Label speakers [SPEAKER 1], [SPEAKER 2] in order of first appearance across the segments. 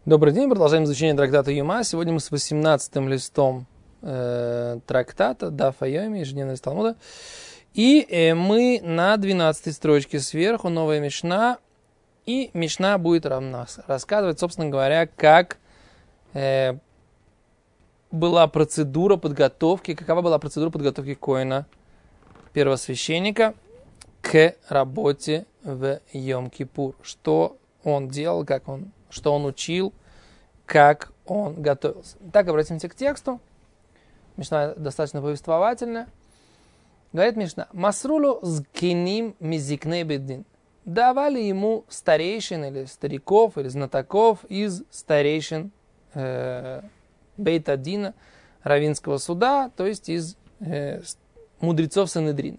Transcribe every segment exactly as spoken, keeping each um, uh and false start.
[SPEAKER 1] Добрый день, продолжаем изучение трактата Юма. Сегодня мы с восемнадцатым листом э, трактата Даф Йоми, ежедневный лист Талмуда. И э, мы на двенадцатой строчке сверху, новая Мишна. И Мишна будет равна, рассказывать, собственно говоря, как э, была процедура подготовки, какова была процедура подготовки коэна, первосвященника, к работе в Йом-Кипур. Что он делал, как он, что он учил, как он готовился. Так, обратимся к тексту. Мишна достаточно повествовательная. Говорит Мишна: Масрулу зкиним мизикней бедин. Давали ему старейшин или стариков, или знатоков из старейшин э, Бейт-Адина, раввинского суда, то есть из э, мудрецов Санедрина.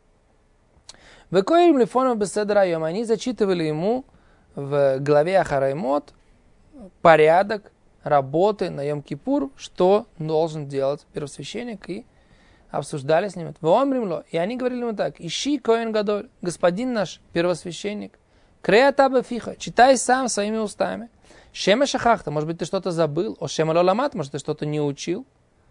[SPEAKER 1] Векоим лифонов беседра йом. Они зачитывали ему в главе Ахараймот порядок работы на Йом-Кипур, что должен делать первосвященник, и обсуждали с ним это. И они говорили ему так: ищи коэн гадоль, господин наш первосвященник, крея таба фиха, читай сам своими устами. Шема шахахта, может быть, ты что-то забыл, о шема лоламат, может, ты что-то не учил.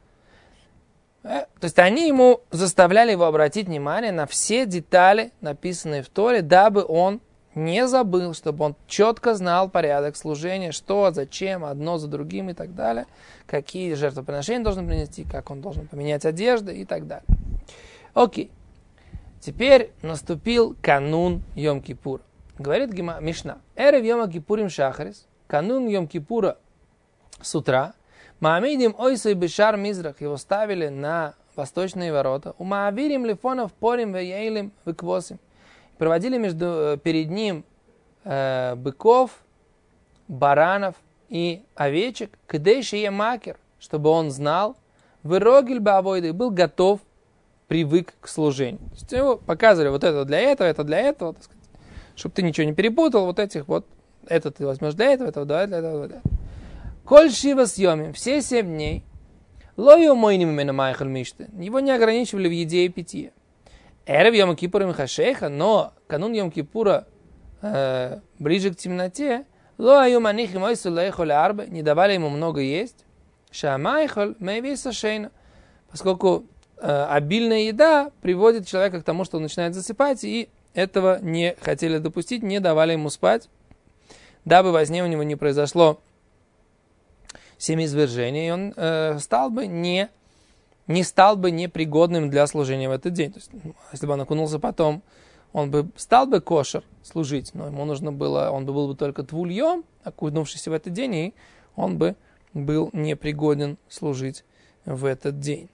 [SPEAKER 1] То есть они ему заставляли его обратить внимание на все детали, написанные в Торе, дабы он не забыл, чтобы он четко знал порядок служения, что, зачем, одно за другим и так далее, какие жертвоприношения должен принести, как он должен поменять одежды и так далее. Окей. Теперь наступил канун Йом-Кипура. Говорит Гима, Мишна: Эрев Йом-Кипурим шахарис, канун Йом-Кипура с утра, Маамидим ойсой бешар мизрах, его ставили на восточные ворота, у Маавирим лифонов порим веейлим веквосим, проводили между, перед ним э, быков, баранов и овечек, кдейши е макер, чтобы он знал, вырогиль баавойды, был готов, привык к служению. То есть его показывали вот это для этого, это для этого, так сказать, чтобы ты ничего не перепутал, вот этих вот, это ты возьмешь для этого, этого, для этого, для этого. Коль шива съемим, все семь дней, лою мойним именно майхал мишты, его не ограничивали в еде и питье. Эрев Йом-Кипура Михашейха, но канун Йом-Кипура э, ближе к темноте, ло аю манихи мойсу лейхоле арбе, не давали ему много есть, шамайхол мейвиса шейна, поскольку э, обильная еда приводит человека к тому, что он начинает засыпать, и этого не хотели допустить, не давали ему спать, дабы во сне у него не произошло семиизвержения, и он э, стал бы не не стал бы непригодным для служения в этот день. То есть, если бы он окунулся потом, он бы стал бы кошер служить, но ему нужно было, он бы был бы только твульем, окунувшийся в этот день, и он бы был непригоден служить в этот день.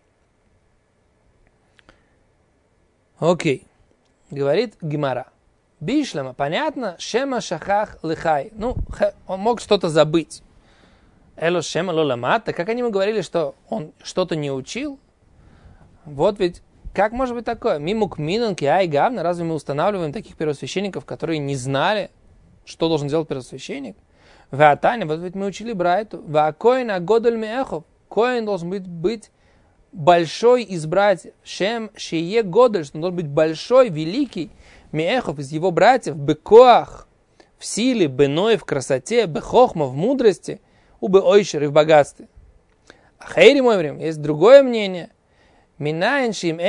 [SPEAKER 1] Окей. Говорит Гемара. Бишлема, понятно, шема шахах лихай. Ну, он мог что-то забыть. Эло шема лоламата. Как они ему говорили, что он что-то не учил? Вот ведь, как может быть такое? Мимук минунки ай гавна. Разве мы устанавливаем таких первосвященников, которые не знали, что должен делать первосвященник? Ваатане, вот ведь мы учили Брайту. Ваакоин агодоль меэхов. Коин должен быть, быть большой из братьев. Шем шие годоль, что он должен быть большой, великий. Меэхов из его братьев. Бекоах в силе, беной в красоте, бехохма в мудрости, убе ойшер и в богатстве. А хейри мой время, есть другое мнение. Откуда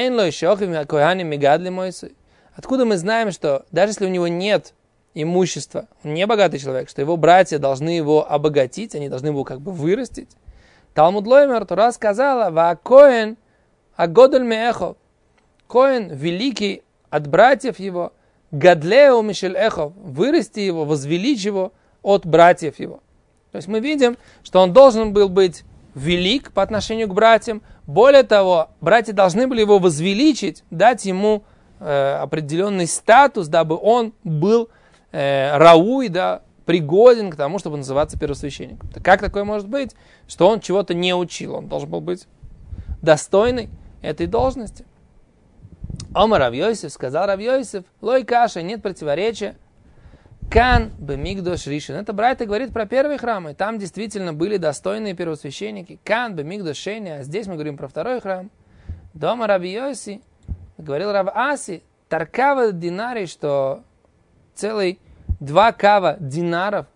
[SPEAKER 1] мы знаем, что даже если у него нет имущества, он не богатый человек, что его братья должны его обогатить, они должны его как бы вырастить? Талмуд Лоймер, Тора сказала: «Ва коэн агодоль меэхов». Коэн великий от братьев его, гадлеу мишель эхов, вырасти его, возвеличь его от братьев его. То есть мы видим, что он должен был быть велик по отношению к братьям. Более того, братья должны были его возвеличить, дать ему э, определенный статус, дабы он был э, рауй, да, пригоден к тому, чтобы называться первосвященником. Так как такое может быть, что он чего-то не учил? Он должен был быть достойный этой должности. Омар Рав Йосеф, сказал Рав Йосеф: лой каша, нет противоречия. Кан бемигдош ришен. Это Брайта говорит про первые храмы. Там действительно были достойные первосвященники. Кан бемигдош шейни. А здесь мы говорим про второй храм. Дома Раби Йоси, говорил Рав Аси, таркава динарий, что целый два кава динаров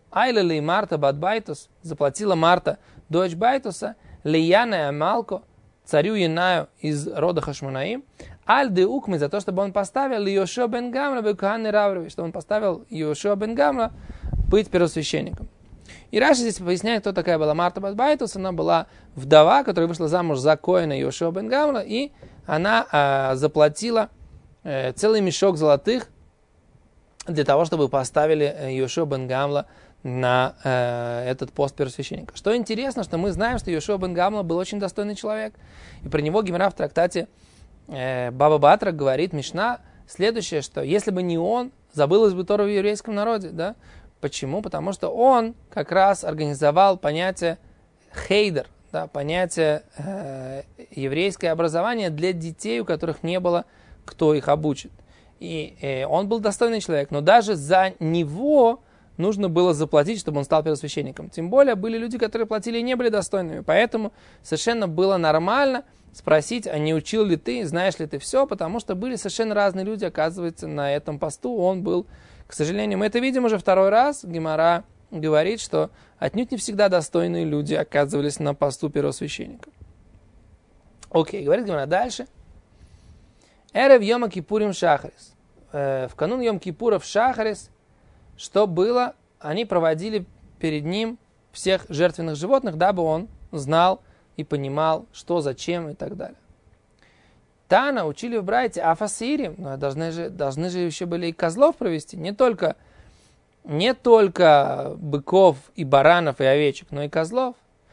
[SPEAKER 1] Айлали Марта Бадбайтус, заплатила Марта, дочь Байтуса, Лияна и Амалко, царю Янаю из рода Хашмонаим, Аль де Укми, за то, чтобы он поставил Йошуа бен Гамла бекухан Раврови, что он поставил Йошуа бен Гамла быть первосвященником. И Раши здесь поясняет, кто такая была Марта Бадбайтус. Она была вдова, которая вышла замуж за коэна Йошуа бен Гамла, и она э, заплатила э, целый мешок золотых для того, чтобы поставили Йошуа бен Гамла на э, этот пост первосвященника. Что интересно, что мы знаем, что Йошуа бен Гамла был очень достойный человек. И про него Гемара в трактате э, Баба Батра говорит, Мишна, следующее, что если бы не он, забылось бы Тора в еврейском народе. Да? Почему? Потому что он как раз организовал понятие хейдер, да, понятие э, еврейское образование для детей, у которых не было, кто их обучит. И э, он был достойный человек, но даже за него нужно было заплатить, чтобы он стал первосвященником. Тем более были люди, которые платили и не были достойными. Поэтому совершенно было нормально спросить, а не учил ли ты, знаешь ли ты все, потому что были совершенно разные люди, оказывается, на этом посту. Он был, к сожалению, мы это видим уже второй раз. Гемара говорит, что отнюдь не всегда достойные люди оказывались на посту первосвященника. Окей, говорит Гемара дальше. Эрев Йома Кипурим Шахарис. В канун Йом Кипура в Шахарис, что было, они проводили перед ним всех жертвенных животных, дабы он знал и понимал, что, зачем и так далее. Тана учили в Брайте Афасири, но должны же, должны же еще были и козлов провести, не только, не только быков и баранов и овечек, но и козлов.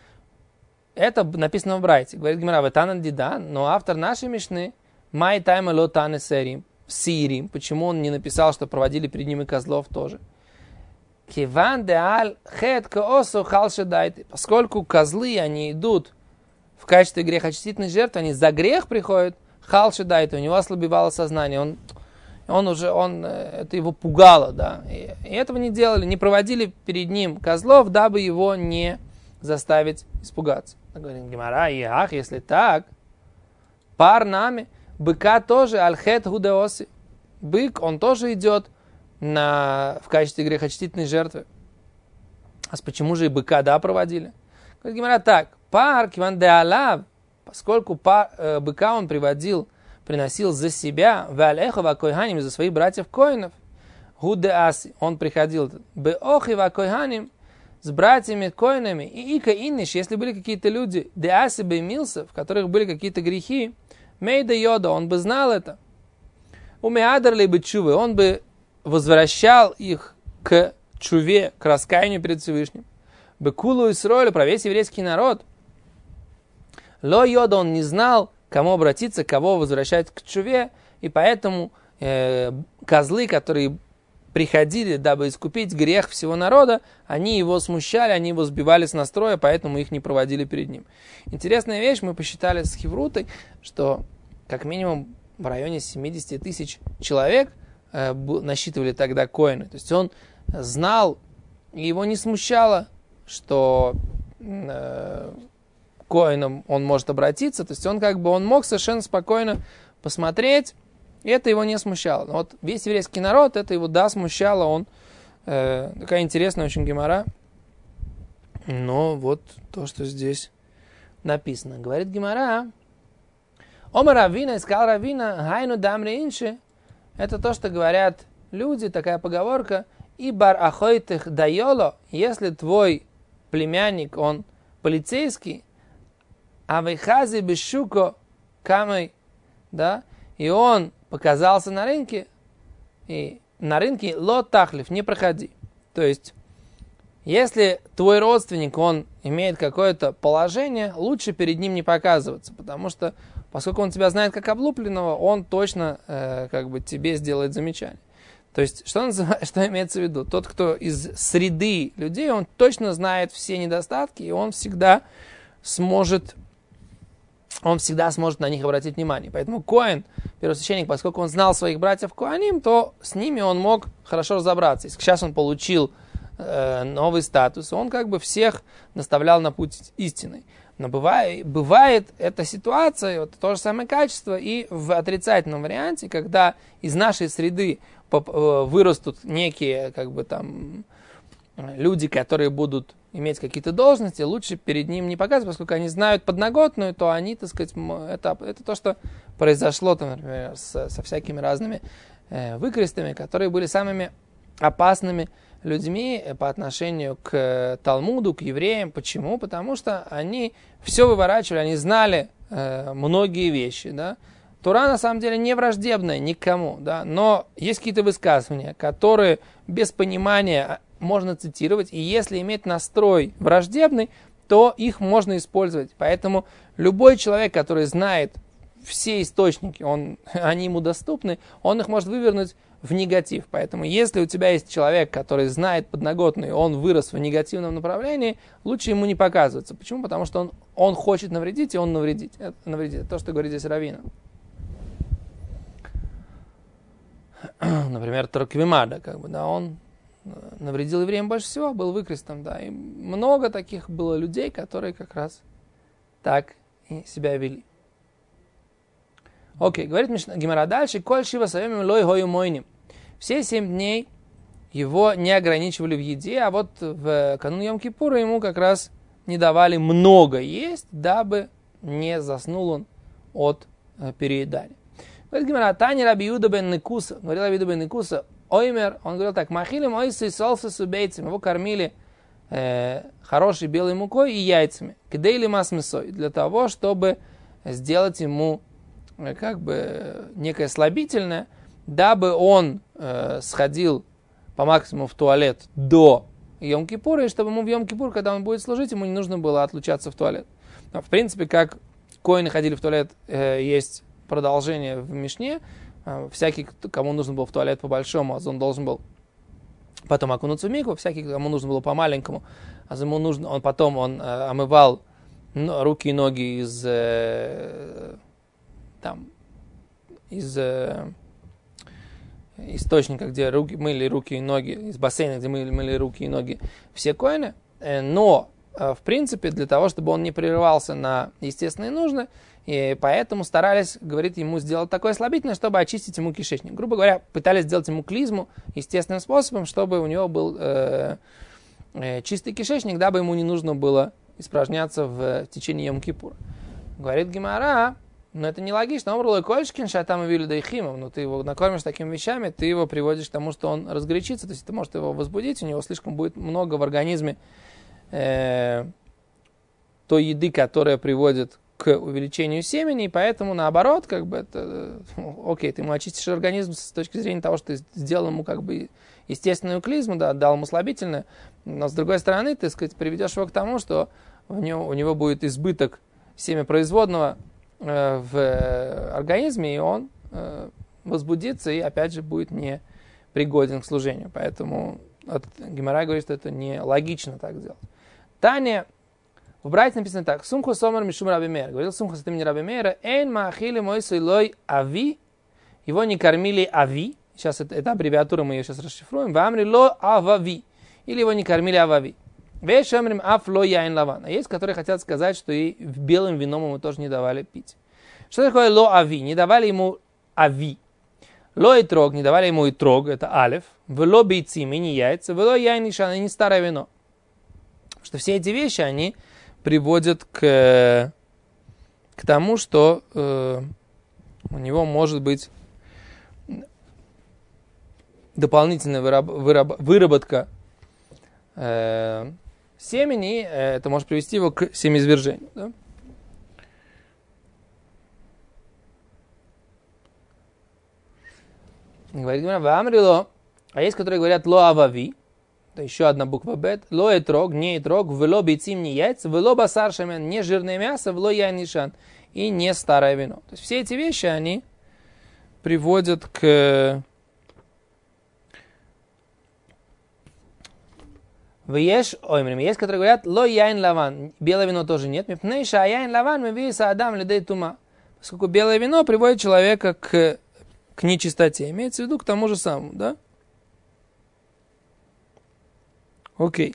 [SPEAKER 1] Это написано в Брайте. Говорит Гемара, Тана Дидан, но автор нашей Мишны, Май тайма ло тане сирим, сирим. Почему он не написал, что проводили перед ним и козлов тоже? Киван де аль хет каосу халшедайте. Поскольку козлы, они идут в качестве грехочистительной жертвы, они за грех приходят, халшедайте, у него ослабевало сознание, он, он уже, он, это его пугало, да. И, и этого не делали, не проводили перед ним козлов, дабы его не заставить испугаться. Говорит Гемара, и ах, если так, пар нами, быка тоже, аль-хет гудеоси. Бык, он тоже идет на, в качестве грехочистительной жертвы. А почему же и быка, да, проводили? Говорит Гемара так, пар киван де алав, поскольку пар, э, быка он приводил, приносил за себя, валехова койханим, за своих братьев коинов, гудеаси, он приходил, беохива койханим, с братьями коинами, и ика инниш, если были какие-то люди, деаси беймилса, в которых были какие-то грехи, Мейда Йода, он бы знал это. У Меадарли бы чувы, он бы возвращал их к чуве, к раскаянию перед Всевышним. Бекулу Исроэлю, про весь еврейский народ. Ло Йода, он не знал, кому обратиться, кого возвращать к чуве, и поэтому э, козлы, которые приходили, дабы искупить грех всего народа, они его смущали, они его сбивали с настроя, поэтому их не проводили перед ним. Интересная вещь, мы посчитали с Хеврутой, что как минимум в районе семьдесят тысяч человек э, насчитывали тогда коины. То есть он знал, и его не смущало, что э, коином он может обратиться. То есть он как бы он мог совершенно спокойно посмотреть, и это его не смущало. Но вот весь еврейский народ, это его, да, смущало. Он, э, такая интересная очень гемара. Но вот то, что здесь написано. Говорит гемара, Омар Равина, искал Равина, хайну дамре инши. Это то, что говорят люди, такая поговорка. И бар ахойтых дайоло, если твой племянник, он полицейский, а вейхази бешуко камой, да, и он показался на рынке, и на рынке ло тахлив, не проходи. То есть, если твой родственник, он имеет какое-то положение, лучше перед ним не показываться, потому что, поскольку он тебя знает как облупленного, он точно э, как бы тебе сделает замечание. То есть, что, что имеется в виду? Тот, кто из среды людей, он точно знает все недостатки, и он всегда сможет он всегда сможет на них обратить внимание. Поэтому коэн, первосвященник, поскольку он знал своих братьев коаним, то с ними он мог хорошо разобраться. Если сейчас он получил э, новый статус, он как бы всех наставлял на путь истины. Но бывает, бывает эта ситуация, вот, то же самое качество и в отрицательном варианте, когда из нашей среды вырастут некие как бы там люди, которые будут иметь какие-то должности, лучше перед ним не показывать, поскольку они знают подноготную, то они, так сказать, это, это то, что произошло, там, например, с, со всякими разными э, выкрестами, которые были самыми опасными людьми по отношению к Талмуду, к евреям. Почему? Потому что они все выворачивали, они знали э, многие вещи, да. Тора на самом деле не враждебная никому, да, но есть какие-то высказывания, которые без понимания можно цитировать, и если иметь настрой враждебный, то их можно использовать. Поэтому любой человек, который знает все источники, он, они ему доступны, он их может вывернуть в негатив. Поэтому если у тебя есть человек, который знает подноготную, он вырос в негативном направлении, лучше ему не показываться. Почему? Потому что он, он хочет навредить, и он навредит. Это, навредит. Это то, что говорит здесь Равина. Например, Торквимада, как бы, да, он навредил евреям больше всего, был выкрестом, да, и много таких было людей, которые как раз так и себя вели. Окей, говорит Гемара дальше, «Коль шива савемим лой хою мойним». Все семь дней его не ограничивали в еде, а вот в канун Йом-Кипура ему как раз не давали много есть, дабы не заснул он от переедания. Говорит Гемара, Тани Раби Юда бен Никуса, говорил Раби Юда бен Никуса, Оймер, он говорил так, махилим ойсы солсы субейцем, его кормили э, хорошей белой мукой и яйцами, кдейли мас мясой, для того, чтобы сделать ему э, как бы некое слабительное, дабы он э, сходил по максимуму в туалет до Йом-Кипура, и чтобы ему в Йом-Кипур, когда он будет служить, ему не нужно было отлучаться в туалет. Но, в принципе, как коины ходили в туалет, э, есть продолжение в Мишне. Всякий, кому нужно было в туалет по-большому, а он должен был потом окунуться в микву. Всякий, кому нужно было по-маленькому, а ему нужно, он потом он, э, омывал руки и ноги из, э, там, из э, источника, где руки, мыли руки и ноги, из бассейна, где мыли, мыли руки и ноги, все коины. Э, но, э, в принципе, для того, чтобы он не прерывался на естественные нужды, и поэтому старались, говорит, ему сделать такое слабительное, чтобы очистить ему кишечник. Грубо говоря, пытались сделать ему клизму естественным способом, чтобы у него был э, э, чистый кишечник, дабы ему не нужно было испражняться в, в течение Йом-Кипура. Говорит Гемара, но это нелогично. Он говорил, Кольшкин, шатам и вилю дайхимов, но ты его накормишь такими вещами, ты его приводишь к тому, что он разгорячится, то есть ты можешь его возбудить, у него слишком будет много в организме э, той еды, которая приводит к увеличению семени, и поэтому наоборот, как бы это, окей, ты ему очистишь организм с точки зрения того, что ты сделал ему как бы естественную клизму, да, дал ему слабительное, но с другой стороны, ты, сказать, приведешь его к тому, что у него, у него будет избыток семяпроизводного э, в организме, и он э, возбудится и опять же будет не пригоден к служению. Поэтому от, Гемара говорит, что это не логично так делать. Таня в Брайте написано так. Сумху сомар мишум Раби Мейр. Говорил Сумху с имени Раби Мейра. Эйн маахили мой силой ави. Его не кормили ави. Сейчас это, это аббревиатура, мы ее сейчас расшифруем. Вамри ло авави. Или его не кормили авави. Веш амрим аф ло яин лаван. А есть, которые хотят сказать, что и белым вином ему тоже не давали пить. Что такое ло ави? Не давали ему ави. Ло и трог. Не давали ему и трог. Это алеф. Вело бейцим. И не яйца. Вело яин и шан. И не старое вино. Что все эти вещи, они приводит к, к тому, что э, у него может быть дополнительная выраб, выраб, выработка э, семени, э, это может привести его к семяизвержению. Да? Говорит, а есть, которые говорят ло авави. Это еще одна буква бет. Ло этрог, не этрог, вело бейцим, не яйца, вело басар шамен, не жирное мясо, вело яйнишан, и не старое вино. То есть все эти вещи, они приводят к... Веш, ой, есть, которые говорят, ло яйн лаван, белое вино тоже нет. Мипнейша яйн лаван, мы виса адам лидей тума. Поскольку белое вино приводит человека к, к нечистоте. Имеется в виду к тому же самому, да? Окей.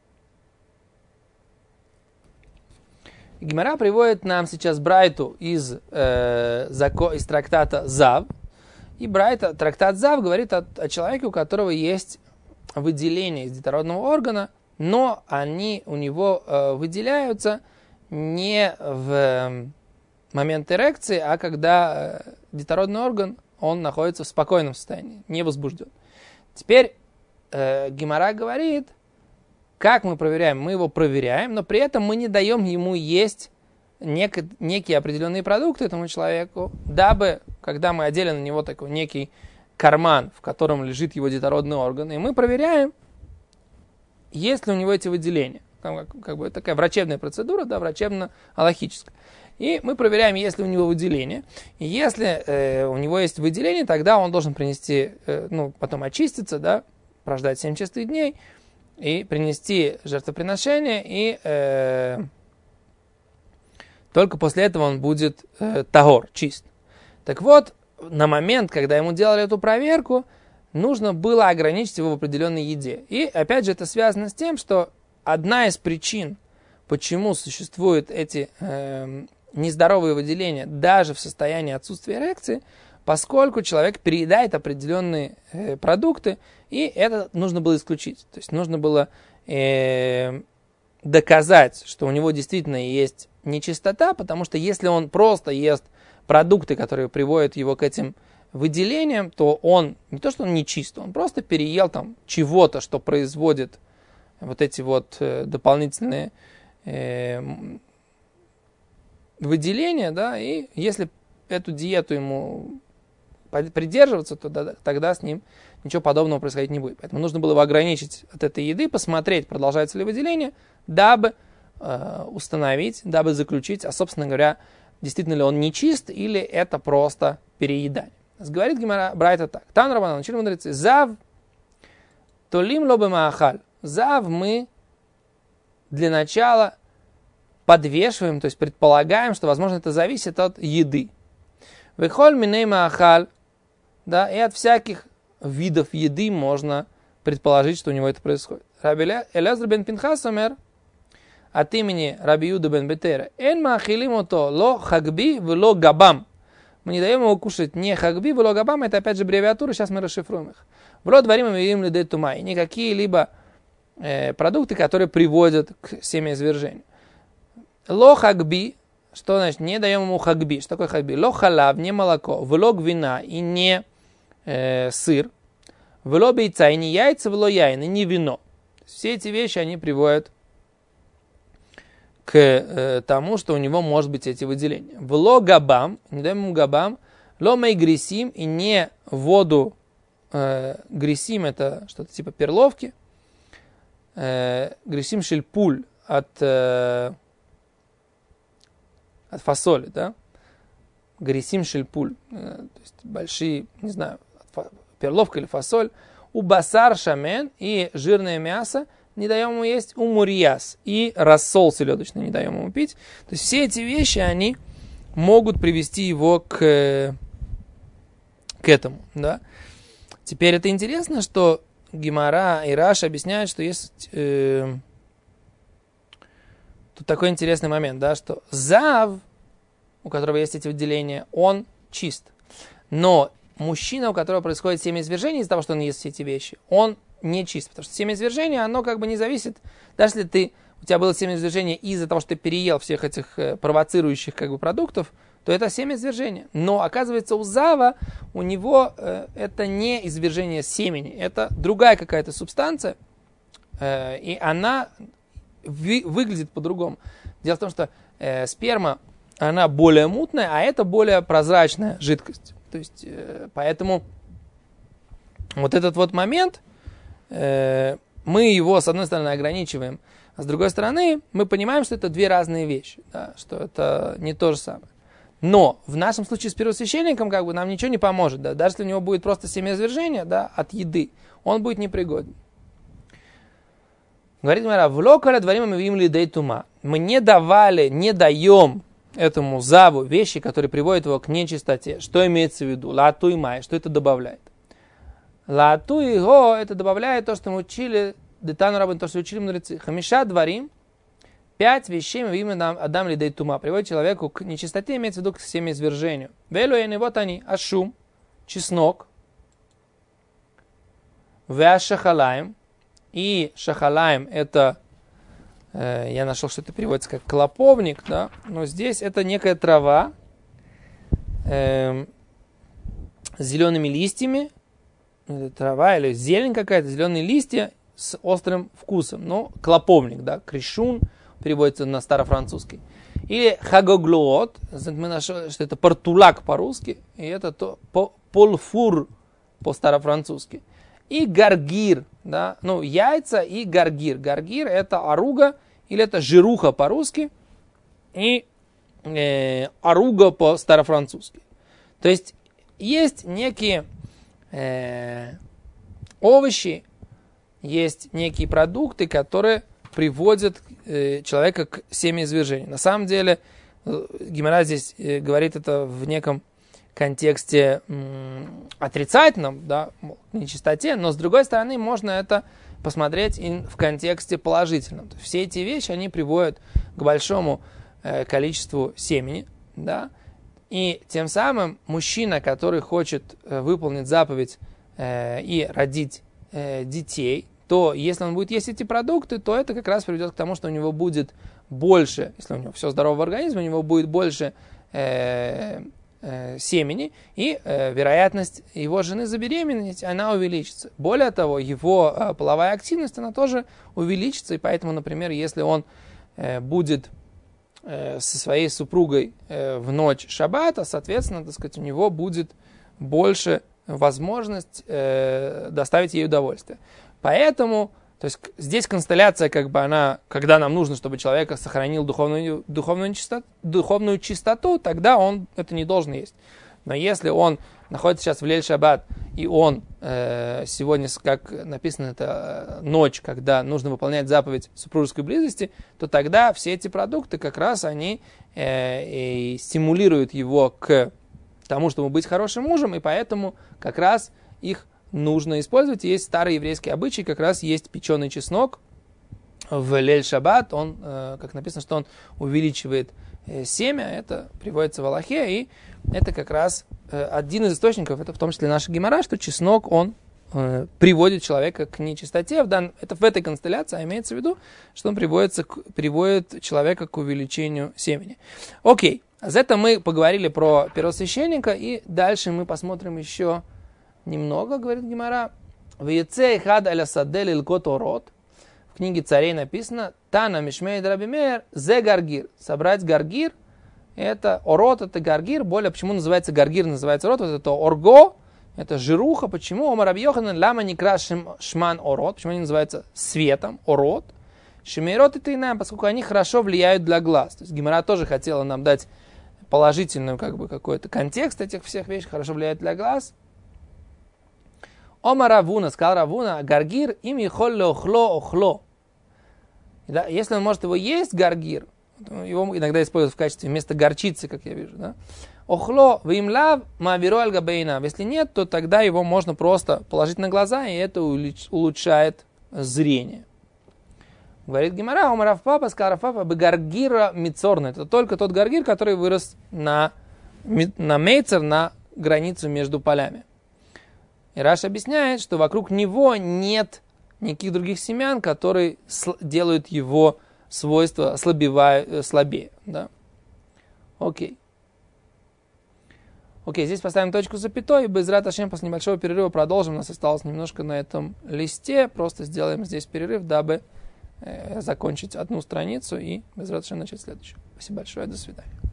[SPEAKER 1] Гемара приводит нам сейчас Брайту из, э, зако, из трактата Зав. И Брайта, трактат Зав говорит о, о человеке, у которого есть выделения из детородного органа, но они у него э, выделяются не в э, момент эрекции, а когда э, детородный орган, он находится в спокойном состоянии, не возбужден. Теперь э, Гемара говорит, как мы проверяем? Мы его проверяем, но при этом мы не даем ему есть нек- некие определенные продукты этому человеку, дабы, когда мы одели на него такой некий карман, в котором лежит его детородный орган, и мы проверяем, есть ли у него эти выделения. Как, как бы такая врачебная процедура, да, врачебно-алахическая. И мы проверяем, есть ли у него выделение. И если э, у него есть выделение, тогда он должен принести, э, ну, потом очиститься, да, прождать семь чистых дней, и принести жертвоприношение, и э, только после этого он будет э, тагор, чист. Так вот, на момент, когда ему делали эту проверку, нужно было ограничить его в определенной еде. И опять же это связано с тем, что одна из причин, почему существуют эти э, нездоровые выделения даже в состоянии отсутствия эрекции, поскольку человек переедает определенные э, продукты, и это нужно было исключить. То есть нужно было э, доказать, что у него действительно есть нечистота, потому что если он просто ест продукты, которые приводят его к этим выделениям, то он, не то что он нечист, он просто переел там чего-то, что производит вот эти вот э, дополнительные э, выделения, да, и если эту диету ему придерживаться, то да, тогда с ним ничего подобного происходить не будет. Поэтому нужно было его ограничить от этой еды, посмотреть, продолжается ли выделение, дабы э, установить, дабы заключить, а, собственно говоря, действительно ли он нечист или это просто переедание. Говорит Гемара Брайта так. Тан Рабанан, учили мудрецы, зав толим лобе маахаль. Зав мы для начала подвешиваем, то есть предполагаем, что, возможно, это зависит от еды. Вехоль миней маахаль, да, и от всяких видов еды можно предположить, что у него это происходит. Раби Элиазар бен Пинхас омер от имени Раби Юда бен Бетера: «Эн маахилим ото ло хагби вело габам». Мы не даем его кушать не хагби вело габам, это опять же аббревиатуры, сейчас мы расшифруем их. Вло дворим им лидей тумай, не какие-либо э, продукты, которые приводят к семяизвержению. Ло хагби, что значит не даем ему хагби? Что такое хагби? Ло халав, не молоко, вело гвина и не э, сыр, вело бейца и не яйца, вело яйн и не вино. Все эти вещи, они приводят к э, тому, что у него может быть эти выделения. Вло габам, не даем ему габам, ло мей грисим и не воду э, грисим, это что-то типа перловки, э, грисим шельпуль от, э, от фасоли, да, грисим шельпуль, э, то есть большие, не знаю, перловка или фасоль, у басар шамен и жирное мясо не даем ему есть, у мурьяс и рассол селедочный не даем ему пить. То есть все эти вещи, они могут привести его к, к этому. Да? Теперь это интересно, что Гемара и Раш объясняют, что есть э, тут такой интересный момент, да, что зав, у которого есть эти выделения, он чист. Но мужчина, у которого происходит семяизвержение из-за того, что он ест все эти вещи, он не чист, потому что семяизвержение, оно как бы не зависит, даже если ты, у тебя было семяизвержение из-за того, что ты переел всех этих э, провоцирующих как бы продуктов, то это семяизвержение. Но оказывается у зава, у него э, это не извержение семени, это другая какая-то субстанция, э, и она ви- выглядит по-другому. Дело в том, что э, сперма, она более мутная, а это более прозрачная жидкость. То есть, э, поэтому вот этот вот момент, э, мы его, с одной стороны, ограничиваем, а с другой стороны, мы понимаем, что это две разные вещи, да, что это не то же самое. Но в нашем случае с первосвященником как бы нам ничего не поможет, да, даже если у него будет просто семяизвержение, да, от еды, он будет непригоден. Говорит Мара, влокаля дворим им лидей тума. Мы не давали, не даем этому заву вещи, которые приводят его к нечистоте. Что имеется в виду? Лаату и май. Что это добавляет? Лаату и го, это добавляет то, что мы учили, детану рабын, то, что учили мудрецы. Хамиша дворим, пять вещей мы видим адам лидей тума. Приводит человеку к нечистоте, имеется в виду к семяизвержению. Велуэны, вот они, ашум, чеснок, вяшахалаем, И шахалаем это, э, я нашел, что это переводится как клоповник, да, но здесь это некая трава э, с зелеными листьями, трава или зелень какая-то, зеленые листья с острым вкусом. Ну, клоповник, да, кришун переводится на старофранцузский. Или хагоглуот, мы нашли, что это портулак по-русски, и это то, по, полфур по-старофранцузски. И гаргир, да, ну, яйца и гаргир. Гаргир это оруга, или это жируха по-русски, и э, оруга по-старофранцузски. То есть, есть некие э, овощи, есть некие продукты, которые приводят э, человека к семяизвержению. На самом деле, э, Гемара здесь э, говорит это в неком контексте м, отрицательном, да, нечистоте, но с другой стороны, можно это посмотреть и в контексте положительном. Все эти вещи, они приводят к большому э, количеству семени, да, и тем самым мужчина, который хочет э, выполнить заповедь э, и родить э, детей, то если он будет есть эти продукты, то это как раз приведет к тому, что у него будет больше, если у него все здорово в организме, у него будет больше э, э, семени, и э, вероятность его жены забеременеть, она увеличится. Более того, его э, половая активность, она тоже увеличится, и поэтому, например, если он э, будет э, со своей супругой э, в ночь шаббата, соответственно, так сказать, у него будет больше возможность э, доставить ей удовольствие. Поэтому, то есть здесь констелляция, как бы она, когда нам нужно, чтобы человек сохранил духовную, духовную, чистоту, духовную чистоту, тогда он это не должен есть. Но если он находится сейчас в Лейль-Шаббат, и он э, сегодня, как написано, это ночь, когда нужно выполнять заповедь супружеской близости, то тогда все эти продукты как раз они э, и стимулируют его к тому, чтобы быть хорошим мужем, и поэтому как раз их нужно использовать. Есть старый еврейский обычай, как раз есть печеный чеснок в Лейль-Шаббат, он, э, как написано, что он увеличивает э, семя, это приводится в Алахе, и это как раз э, один из источников, это в том числе наша гемара, что чеснок, он э, приводит человека к нечистоте. В дан... Это в этой констелляции, а имеется в виду, что он приводится к... приводит человека к увеличению семени. Окей, за это мы поговорили про первосвященника, и дальше мы посмотрим еще немного, говорит гемара. В яйце хад аля садель илкот орот. В книге царей написано Тана мишмей драби меир зе гаргир. Собрать гаргир, это орот, это гаргир. Более, почему называется гаргир, называется орот? Вот это орго, это жируха. Почему? Омар Раби Йоханан лама никра шман орот. Почему они называются светом, орот? Шемейрот это иная, поскольку они хорошо влияют для глаз. То есть гемара тоже хотела нам дать положительную, как бы, какой-то контекст этих всех вещей, хорошо влияют для глаз. Омар Равуна, сказал Равуна, гаргир им ехолле охло охло. Да, если он может его есть, гаргир, его иногда используют в качестве вместо горчицы, как я вижу, да. Охло вимлав мавиро альгабейна. Если нет, то тогда его можно просто положить на глаза, и это улучшает зрение. Говорит гемара, Омар Рав Папа, сказал Рав Папа, гаргира мицорна. Это только тот гаргир, который вырос на, на мейцер, на границу между полями. И Раш объясняет, что вокруг него нет никаких других семян, которые делают его свойства ослабевая, слабее. Да? Окей. Окей, здесь поставим точку запятой, и без рат Ашем после небольшого перерыва продолжим. У нас осталось немножко на этом листе. Просто сделаем здесь перерыв, дабы э, закончить одну страницу и без рат Ашем начать следующую. Спасибо большое, до свидания.